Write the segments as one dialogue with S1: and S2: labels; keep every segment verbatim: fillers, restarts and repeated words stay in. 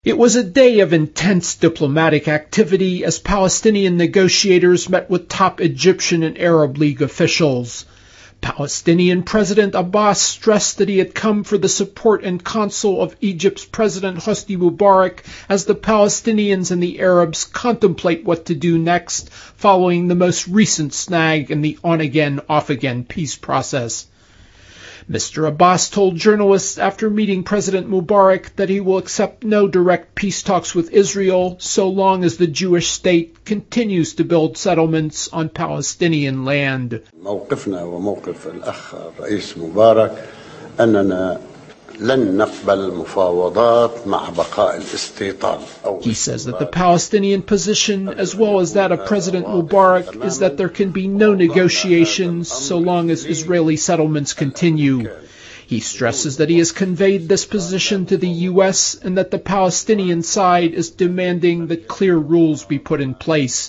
S1: It was a day of intense diplomatic activity as Palestinian negotiators met with top Egyptian and Arab League officials. Palestinian President Abbas stressed that he had come for the support and counsel of Egypt's President Hosni Mubarak as the Palestinians and the Arabs contemplate what to do next following the most recent snag in the on-again, off-again peace process. Mister Abbas told journalists after meeting President Mubarak that he will accept no direct peace talks with Israel so long as the Jewish state continues to build settlements on Palestinian land.
S2: موقفنا وموقف الأخ الرئيس مبارك أننا لن نقبل مفاوضات مع بقاء الاستيطان.
S1: He says that the Palestinian position, as well as that of President Mubarak, is that there can be no negotiations so long as Israeli settlements continue. He stresses that he has conveyed this position to the U S and that the Palestinian side is demanding that clear rules be put in place.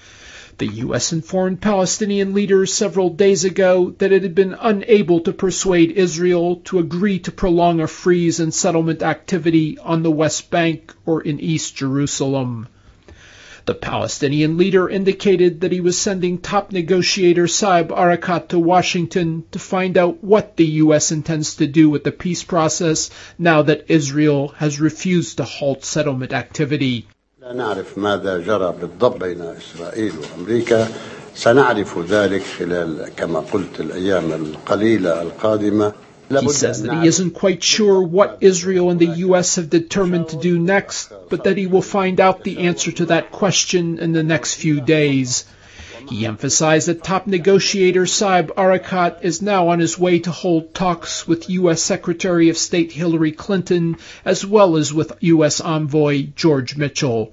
S1: The U S informed Palestinian leaders several days ago that it had been unable to persuade Israel to agree to prolong a freeze in settlement activity on the West Bank or in East Jerusalem. The Palestinian leader indicated that he was sending top negotiator Saeb Erekat to Washington to find out what the U S intends to do with the peace process now that Israel has refused to halt settlement activity.
S2: لا نعرف ماذا جرى بالضبط بين إسرائيل وأمريكا سنعرف ذلك خلال كما قلت الأيام القليلة القادمة.
S1: He says that he isn't quite sure what Israel and the U S have determined to do next, but that he will find out the answer to that question in the next few days. He emphasized that top negotiator Saeb Erekat is now on his way to hold talks with U S Secretary of State Hillary Clinton as well as with U S Envoy George Mitchell.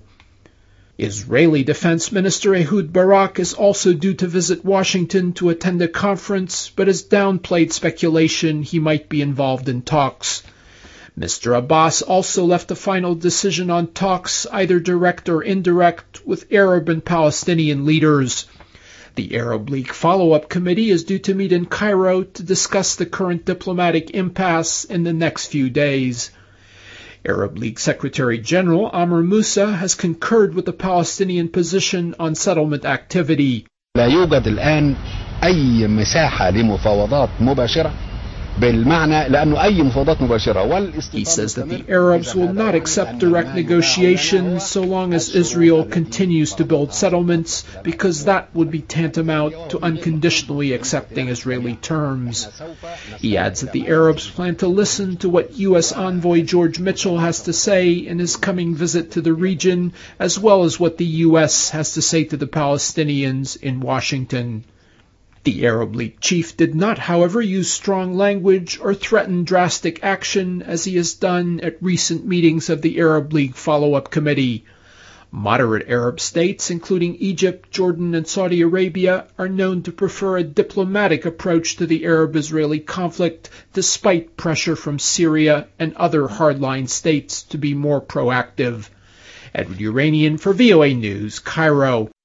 S1: Israeli Defense Minister Ehud Barak is also due to visit Washington to attend a conference, but has downplayed speculation he might be involved in talks. Mister Abbas also left a final decision on talks, either direct or indirect, with Arab and Palestinian leaders. The Arab League Follow-Up Committee is due to meet in Cairo to discuss the current diplomatic impasse in the next few days. Arab League Secretary General Amr Moussa has concurred with the Palestinian position on settlement activity.
S3: لا يوجد الآن أي مساحة لمفاوضات مباشرة بالمعنى لأنه أي مفاوضات مباشرة.
S1: He says that the Arabs will not accept direct negotiations so long as Israel continues to build settlements, because that would be tantamount to unconditionally accepting Israeli terms. He adds that the Arabs plan to listen to what U S Envoy George Mitchell has to say in his coming visit to the region, as well as what the U S has to say to the Palestinians in Washington. The Arab League chief did not, however, use strong language or threaten drastic action as he has done at recent meetings of the Arab League Follow-Up Committee. Moderate Arab states, including Egypt, Jordan, and Saudi Arabia, are known to prefer a diplomatic approach to the Arab-Israeli conflict, despite pressure from Syria and other hardline states to be more proactive. Edward Uranian for V O A News, Cairo.